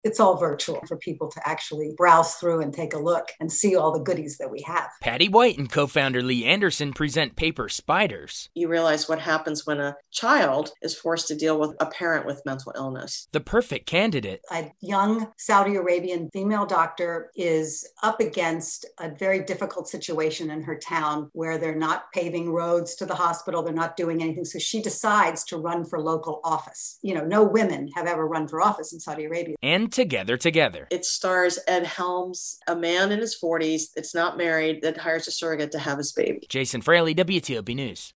It's all virtual for people to actually browse through and take a look and see all the goodies that we have. Patty White and co-founder Lee Anderson present Paper Spiders. You realize what happens when a child is forced to deal with a parent with mental illness. The perfect candidate. A young Saudi Arabian female doctor is up against a very difficult situation in her town where they're not paving roads to the hospital, they're not doing anything. So she decides to run for local office. No women have ever run for office in Saudi Arabia. And Together. It stars Ed Helms, a man in his 40s that's not married that hires a surrogate to have his baby. Jason Fraley, WTOP News.